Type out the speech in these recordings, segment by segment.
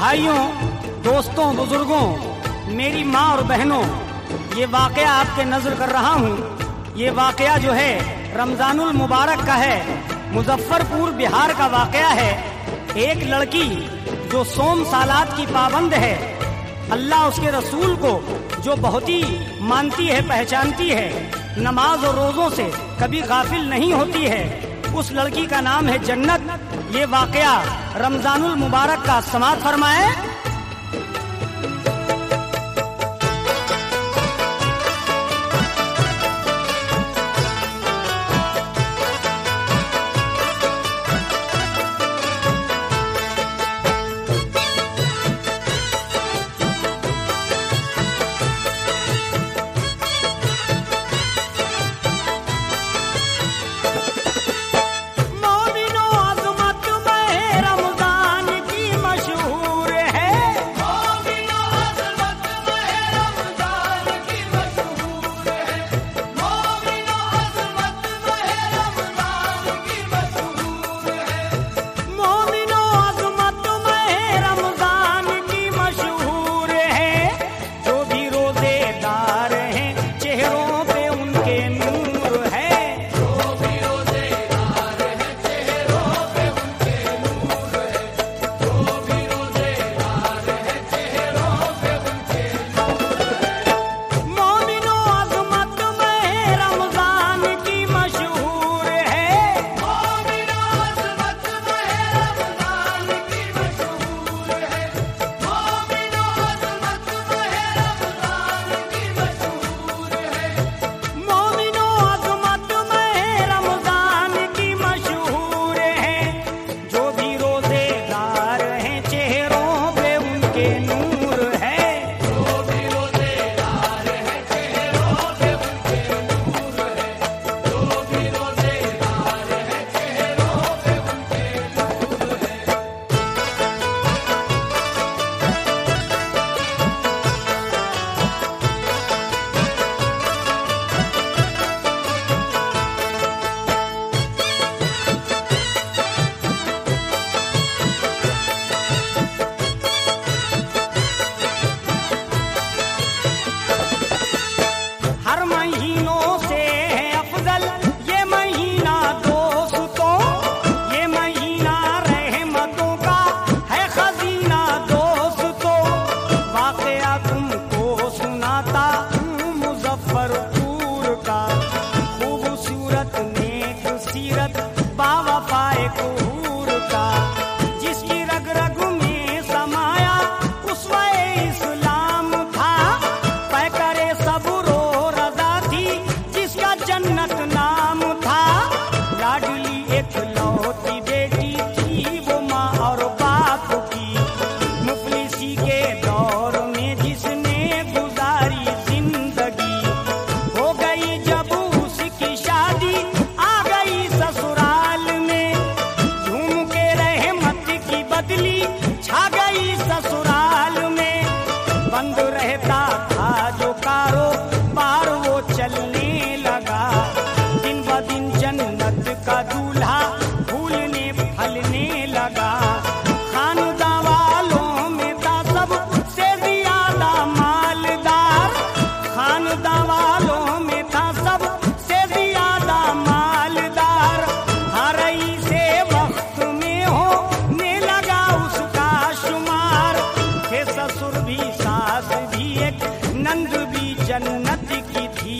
भाइयों, दोस्तों, बुजुर्गों, मेरी माँ और बहनों, ये वाकया आपके नजर कर रहा हूँ। ये वाकया जो है रमजानुल मुबारक का है। मुजफ्फरपुर बिहार का वाकया है। एक लड़की जो सोम सालात की पाबंद है, अल्लाह उसके रसूल को जो बहुत ही मानती है, पहचानती है, नमाज और रोजों से कभी गाफिल नहीं होती है, उस लड़की का नाम है जन्नत। ये वाकया रमजानुल मुबारक का समाअत फरमाए। जन्नत की थी,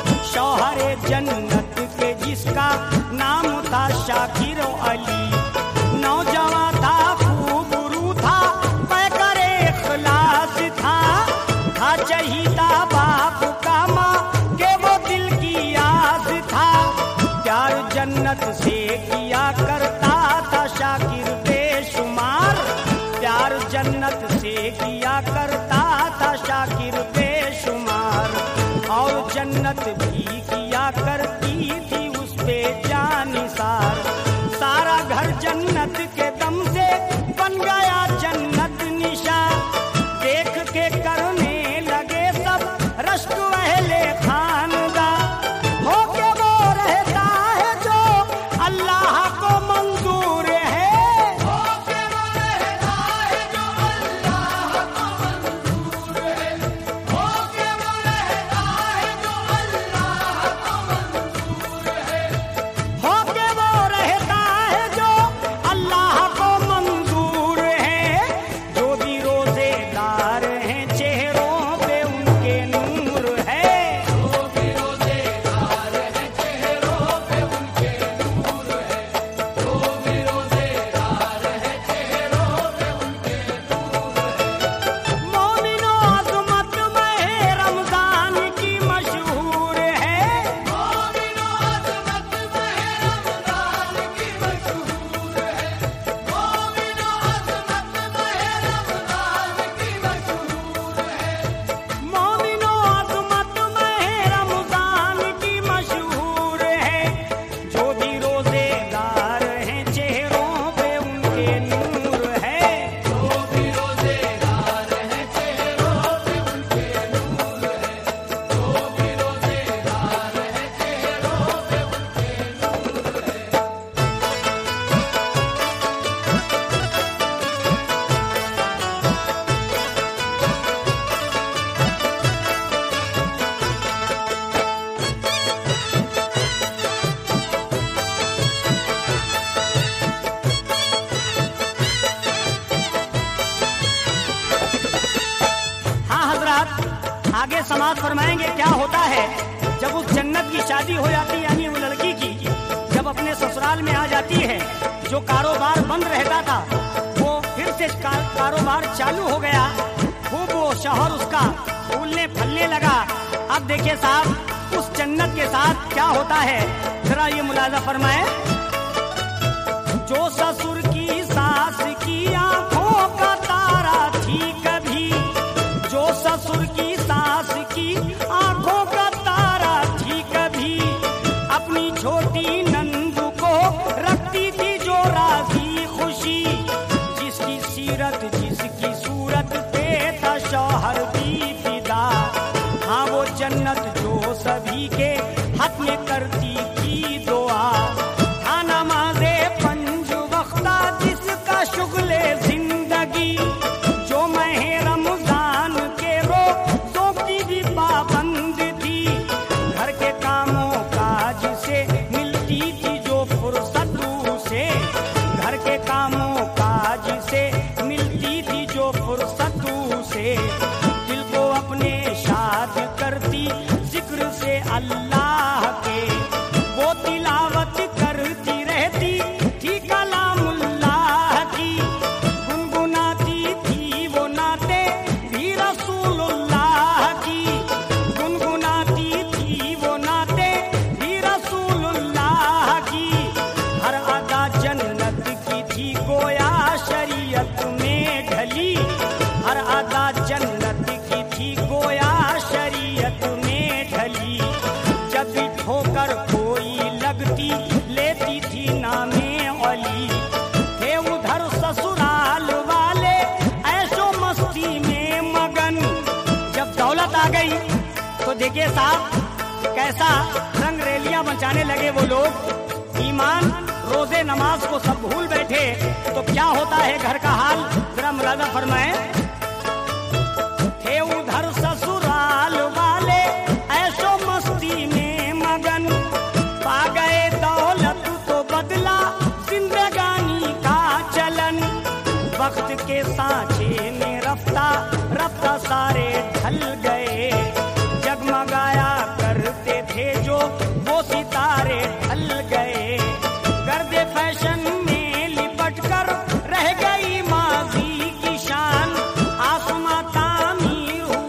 शौहरे जन्नत के जिसका नाम था शाकिर अली। नौजवान था, खूबरू था, पैकरे इखलास था चहीता बाप का माँ के वो दिल की आस था। प्यार जन्नत से किया करता था शाकिर बेशुमार, प्यार जन्नत से किया करता था शाकिर बेशुमार। और जन्नत भी किया करती थी उस पे जानिसार। सारा घर जन्नत के दम से बन गया जन्नत निशा। देख के करने लगे सब रश्क अहले खानदा, हो के वो रहता है जो अल्लाह नमाज फरमाएंगे क्या होता है जब उस जन्नत की शादी हो जाती है, यानी वो लड़की की जब अपने ससुराल में आ जाती है, जो कारोबार बंद रहता था वो फिर से कारोबार चालू हो गया, खूब वो शौहर उसका फूलने फलने लगा। अब देखिए साहब उस जन्नत के साथ क्या होता है, जरा ये मुलाजा फरमाए। जो ससुर की सास की आंखों का तारा थी कभी, जो ससुर की सास की आंखों का तारा थी कभी, अपनी छोटी नंदू को रखती थी जो राजी खुशी, जिसकी सीरत जिसकी सूरत पे था शौहर भी फिदा, हाँ वो जन्नत जो सभी के हक में करती थी दुआ, था नमाज़े पंज वक्ता जिसका शुगले जिंदगी, जो महे रमजान के रोज़ों की भी पाबंद थी, घर के कामों काज से मिलती थी जो फुर्सत से, घर के कामों काज से मिलती थी जो फुर्सत से, दिल को अपने शाद करती जिक्र से अल्लाह के, वो तिलावत करती रहती थी कलामुल्लाह की, गुनगुनाती थी वो नाते भी रसूलुल्लाह की, गुनगुनाती थी वो नाते भी रसूलुल्लाह की, हर अदा जन्नत की थी गोया शरीयत में ढली, हर अदा जन्नत की थी गोया शरीयत में ढली, जब भी ठोकर कोई लगती लेती थी नामे अली, थे उधर ससुराल वाले ऐशो मस्ती में मगन, जब दौलत आ गई तो देखिए साहब कैसा रंग रेलियां बचाने लगे वो लोग, ईमान रोजे नमाज को सब भूल बैठे, तो क्या होता है घर का हाल, जरा मुलाजा फरमाए। थे उधर ससुराल वाले ऐशो मस्ती में मगन, पा गए दौलत तो बदला जिंदगानी का चलन, वक्त के सांचे में रफ्ता रफ्ता सारे ढल गए, जगमगाया करते थे जो वो सितारे ढल गए, गर्दे फैशन में लिपट कर रह गई माजी की शान, आसमां तामीर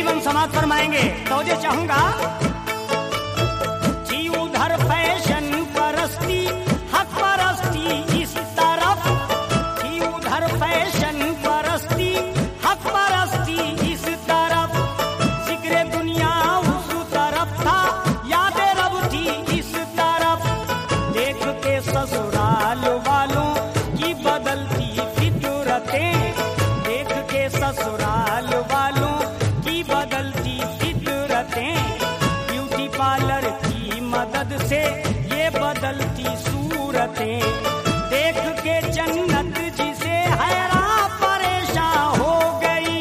जीवन समाप्त फरमाएंगे। तो ये चाहूंगा जी उधर फैशन परस्ती हक परस्ती इस तरफ, जी उधर फैशन परस्ती हक परस्ती इस तरफ, जिक्र दुनिया उस तरफ था यादें रब थी इस तरफ। देख के ससुराल वालों की बदलती फितरतें, देख के ससुराल वालों की बदलती फितरतें, ब्यूटी पार्लर की मदद से ये बदलती सूरतें, देख के जन्नत जिसे हैरान परेशान हो गई,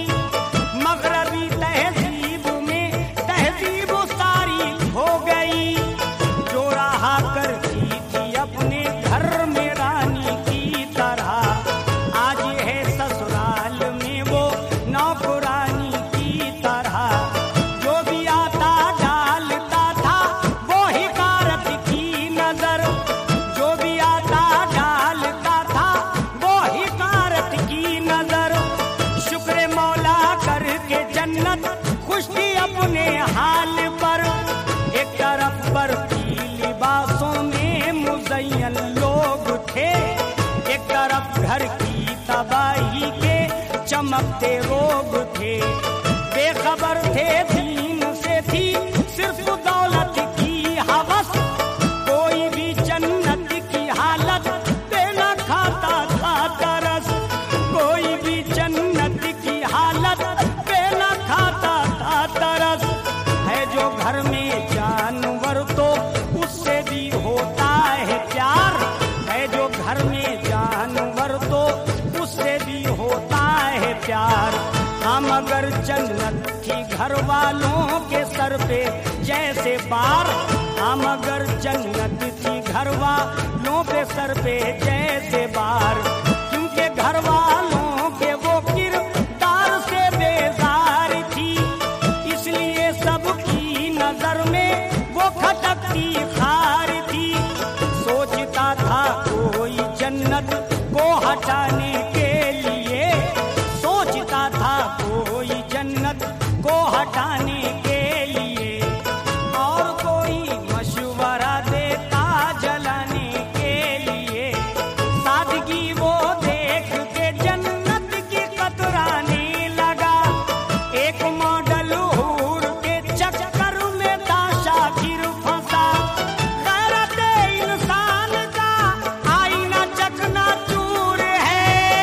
मगरबी तहजीब में तहजीब सारी हो गई। जो रहा करती थी अपने घर में रानी की तरह, आज है ससुराल में वो नौकरानी की तरह। जो भी आता डालता था वो हिकारत की नजर, जो भी आता डालता था वो हिकारत की नजर। शुक्र मौला करके जन्नत खुश थी अपने हाल पर, एक तरफ बरती लिबासों में मुज़य्यन लोग थे, एक तरफ घर की तबाही के चमकते रोग थे। बेखबर थे दीन से थी सिर्फ दौलत की हवस, कोई भी जन्नत की हालत पे न खाता था तरस, कोई भी जन्नत की हालत पे न खाता था तरस। है जो घर में जानवर तो उससे भी होता है प्यार, है जो घर में जानवर तो उससे भी होता है प्यार। हम अगर जन्नत थी घर वालों के सर पे जैसे बार, हम अगर जन्नत थी घर वालों पे सर पे जैसे बार, क्योंकि घर वालों के वो किरदार से बेजार थी, इसलिए सबकी नजर में वो खटकती खार थी। सोचता था कोई जन्नत को हटाने के लिए, सोचता था कोई जन्नत को हटाने के लिए, और कोई मशवरा देता जलाने के लिए। सादगी वो देख के जन्नत की कतराने लगा, एक मॉडल हूर के चक्कर में था शाकिर फंसा। गैरत इंसान का आईना चकनाचूर है,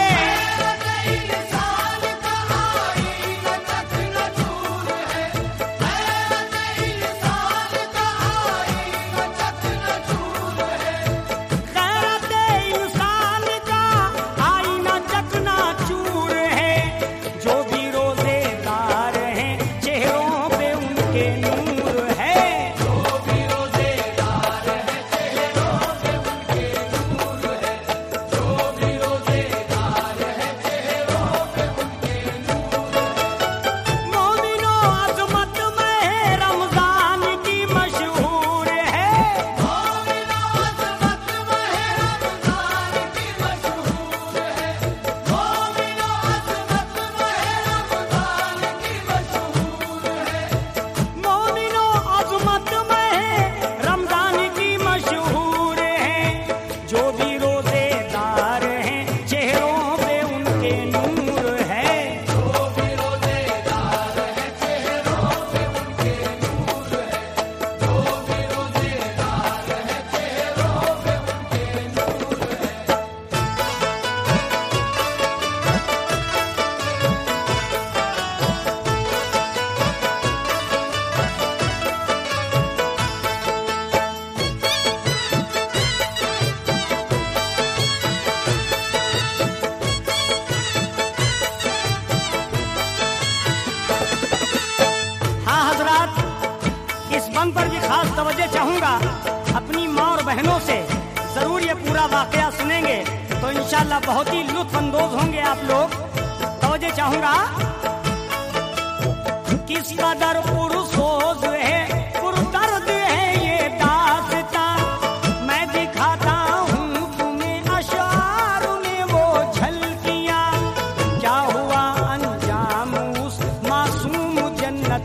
गैरत इंसान का आईना चकनाचूर है। जो भी रोजेदार हैं चेहरों पे उनके नूर है, जो भी रोजेदार हैं चेहरों पे उनके नूर है, जो भी रोजेदार हैं चेहरों पे उनके नूर है। मोमिनो अज़मत में रमजान की मशहूर है, मोमिनो अज़मत में रमजान की मशहूर है, मोमिनो अज़मत में रमजान की मशहूर है। जो भी रोजेदार हैं चेहरों पे उनके नूर है, जो भी रोजेदार हैं चेहरों पे उनके नूर है, जो भी रोजेदार हैं चेहरों पे उनके नूर है। हाँ हजरात, इस बंद पर भी खास तवज्जो चाहूंगा। अपनी माँ और बहनों से जरूर ये पूरा वाकया सुनेंगे तो इंशाल्लाह बहुत ही लुत्फ अंदोज होंगे आप लोग। तवज्जो चाहूंगा। किस कदर पुरसोज है पुरदर्द है ये दास्तां, मैं दिखाता हूँ तुम्हें अशार में वो झलकियाँ। क्या हुआ अंजाम उस मासूम जन्नत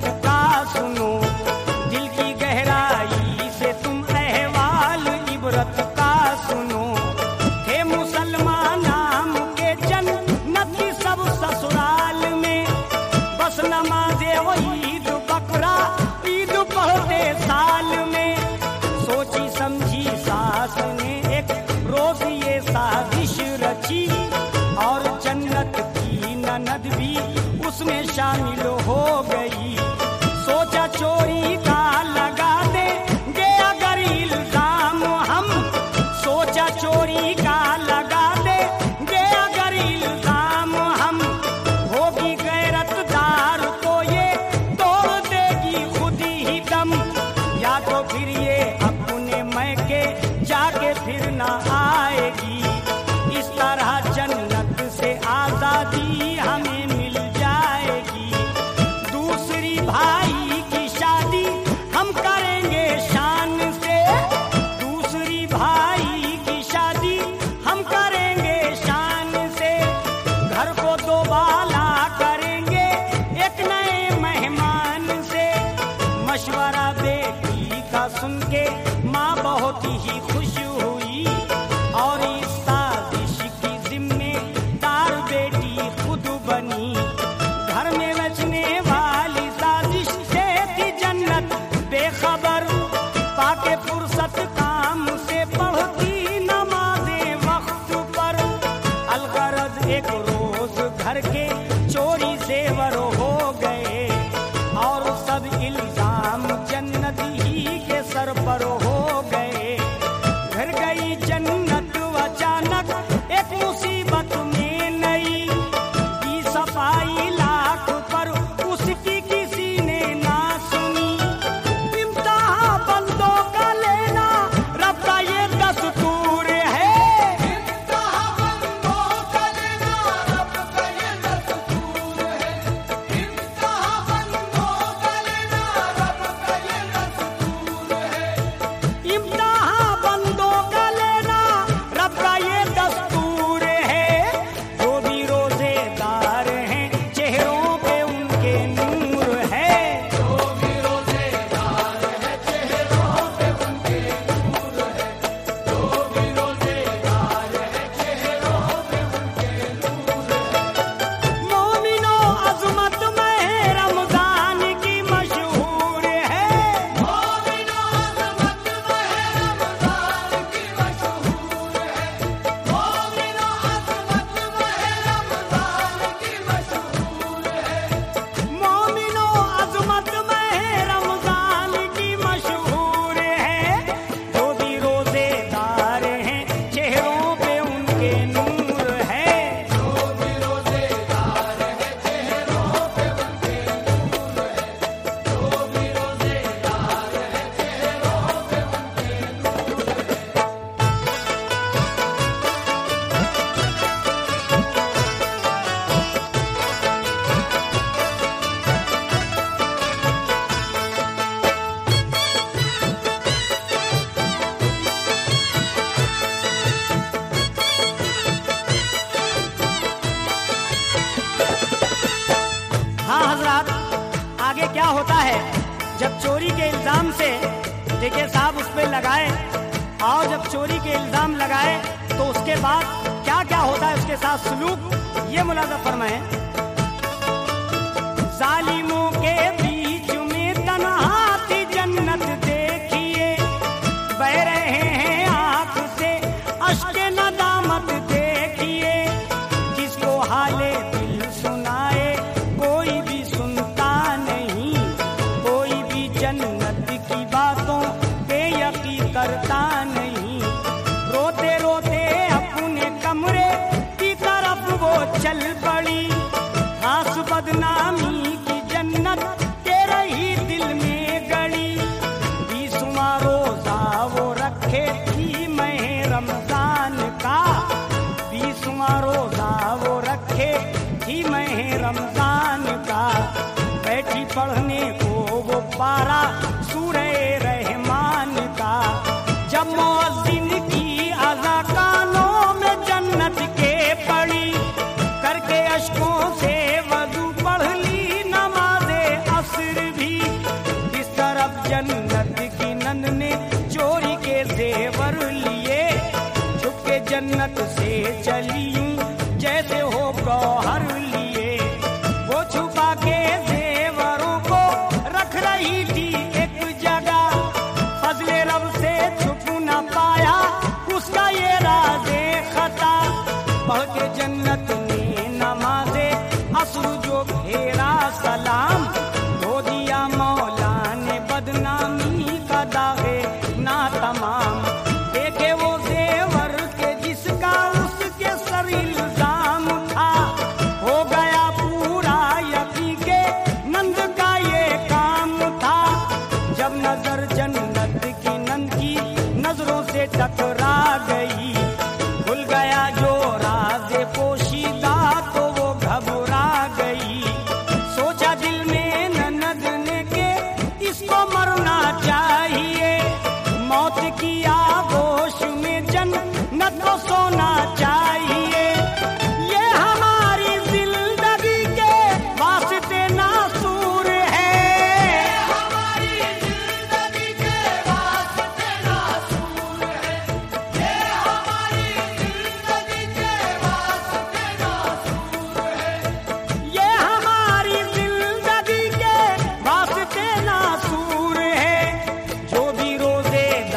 आके फुर्सत काम से पढ़ती नमाज़ें वक्त पर। अलगरज एक रोज घर के चोरी जेवर हो गए और सब इल्जाम जन्नत ही के सर पर हो गए। घर गई जन्नत अचानक एक मुसीबत में नई, की सफाई लाख पर उसकी किसी ने ना सुनी। इम्तिहां बंदों का लेना रब का ये दस्तूर है, इम्तिहां बंदों का लेना रब का ये दस्तूर है, इम्तिहां बंदों का लेना रब का ये दस्तूर है, इम्तिहां बंदों का लेना रब का ये दस्तूर है। जो भी रोजेदार हैं चेहरों पे उनके नूर है, जो भी रोजेदार है चेहरों पे उनके नूर है, जो भी रोजेदार है चेहरों पे उनके नूर है। मोमिनो अजमत में रमजान की मशहूर है, मोमिनो अज़मत में रमज़ान की मशहूर है, मोमिनो अज़मत में रमज़ान की मशहूर है, मोमिनो अजमत में रमजान की मशहूर है। जो भी रोजेदार हैं चेहरों पे उनके नूर है, जो भी रोजेदार है चेहरों पे उनके नूर है, जो भी रोजेदार है चेहरों पे उनके नूर है। हाँ हजरात, आगे क्या होता है जब चोरी के इल्जाम से देखिए साहब उस पे लगाए, और जब चोरी के इल्जाम लगाए तो उसके बाद क्या क्या होता है उसके साथ सलूक, ये मुलाजा फरमाएं। जालिमों के बीच में तन्हा थी जन्नत देखिए, बह रहे हैं आंख से अश्के नदामत देखिए। किसको हाले दिल सुनाए कोई भी सुनता नहीं, कोई भी जन्नत की बातों पे यकीन करता नहीं। रोते रोते अपने कमरे की तरफ वो चल पड़ी, खास बदनामी की जन्नत के रही दिल में गड़ी। 20वां रोजा वो रखे थी मैं रमजान का, 20वां रोजा वो रखे थी मैं रमजान का। बैठी पढ़ने को वो पारा सूरे रहमान का, जब मुअज्जिन की अज़ा कानों में जन्नत के पड़ी। करके अश्कों से वज़ू पढ़ ली नमाज़े असर भी, इस तरफ जन्नत की नंद ने चोरी के जेवर लिए। छुप के जन्नत से चली यूं जैसे हो गौहर लिए, वो छुपा के जेवरों को रख रही थी एक जगह। फजले रब से छुप न पाया उसका ये राज़े खता। पढ़ के जन्नत ने नमाज़े असर जो घेरा सलाम, धो दिया मौला ने बदनामी का दागे ना तमाम। देखे वो जेवर के जिसका उसके सर इल्जाम था, हो गया पूरा यकीन के नंद का ये काम था। जब नजर जन्नत की नंद की नजरों से टकरा गई, खुल गया जो राज़े पोशीदा तो वो घबरा गई। सोचा दिल में ननद ने के इसको मरना चाहिए, मौत की आगोश में जन्नत को सोना चाहिए। ये हमारी जिंदगी के वास्ते नासूर है, हमारी जिंदगी के वास्ते नासूर है, ये हमारी जिंदगी के वास्ते नासूर है, ये हमारी जिंदगी के वास्ते नासूर है। जो भी रोजे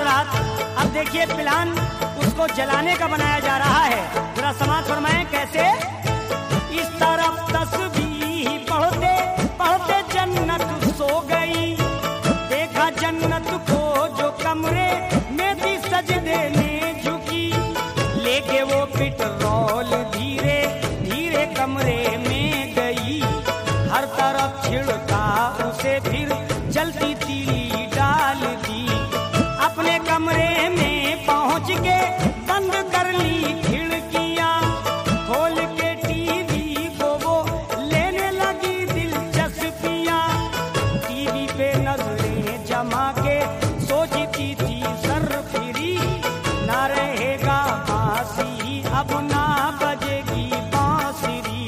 हजरात, अब देखिए प्लान उसको जलाने का बनाया जा रहा है। जरा समाज फरमाएं कैसे। इस तरफ तस्बीह पढ़ते पढ़ते जन्नत सो गई, देखा जन्नत को जो कमरे में थी सजदे में झुकी, लेके वो पेट्रोल धीरे धीरे कमरे में गई, हर तरफ छिड़का उसे फिर जलती तीली डाल दी, अपने कमरे में पहुंच के बंद कर ली खिड़कियां, खोल के टीवी को वो लेने लगी दिलचस्पियां, टीवी पे नजरें जमा के सोचती थी सरफिरी, ना रहेगा बांसी अब ना बजेगी बांसुरी,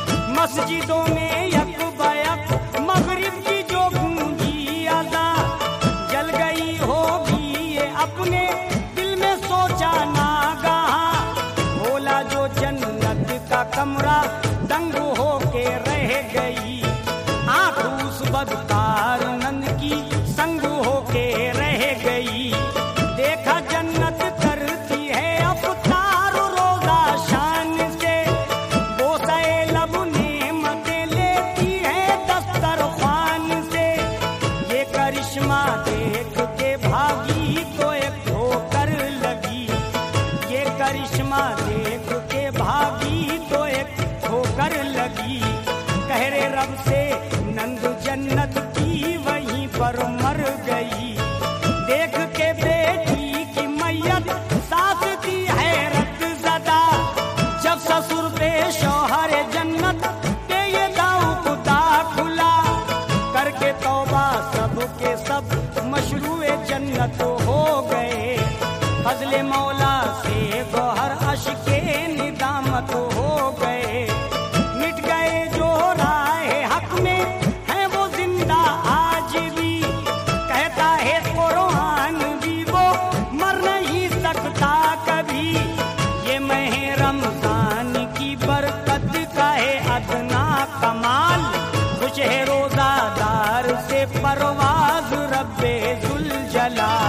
मस्जिदों में यक बयक मगरिब की जो गूंजी अज़ां, जल गई होगी ये अपने दिल में सोचा नागाहां, बोला जो जन्नत का कमरा दंग होके रह गई, आंख उस बदकार नंद की संग होके रह गई, देखा जन्नत करती है अफ्तार रोजा शान से, बोसे लब नेमतें लेती है दस्तरख्वान से, ये करिश्मा देख के भागी तो एक ठोकर लगी, ये करिश्मा देख के भागी तो एक ठोकर लगी, कह रे रब से नंद जन्नत की वहीं पर मर गई, देख के बेटी की मैयत साथ थी हैरत ज़दा, जब ससुर पे शौहर जन्नत पे ये दाऊ खुला, करके तौबा सब के सब मशरूए जन्नत हो गए, फजले मौला से गौहर अश्के निदामत हो गए, मिट गए जो राहे हक में है वो जिंदा आज भी, कहता है कुरान भी वो मर नहीं सकता कभी, ये महीने रमजान की बरकत का है अदना कमाल, खुश है रोजादार से परवाज रब्बे जुल जलाल।